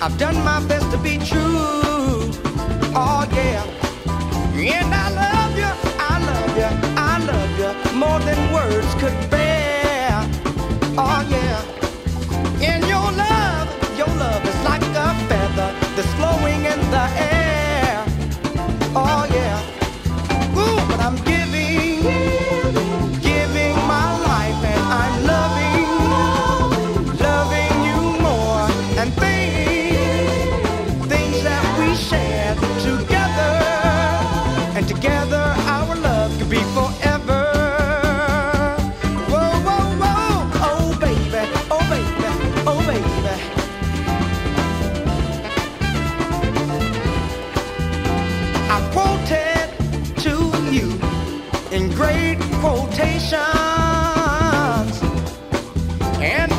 I've done my best to be true. Oh yeah. And I love you, I love you, I love you more than words could bear. Oh yeah. And your love is like a feather that's flowing in the air. Oh yeah. Ooh, but I'm giving my life, and I'm loving you more. And things that we shared together, and together our love could be forever. Whoa, whoa, whoa, oh baby, oh baby, oh baby. I quoted to you in great quotations, and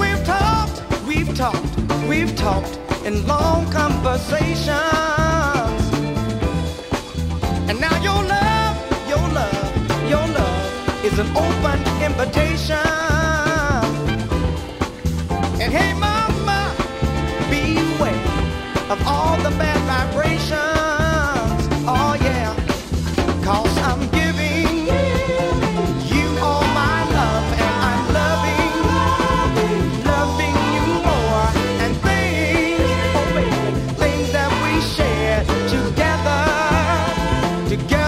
we've talked in long conversations. And now your love is an open invitation. And hey mama, beware of all the bad vibrations. Oh yeah, 'cause I'm giving you all my love, and I'm loving you more. And things, oh baby, things that we share together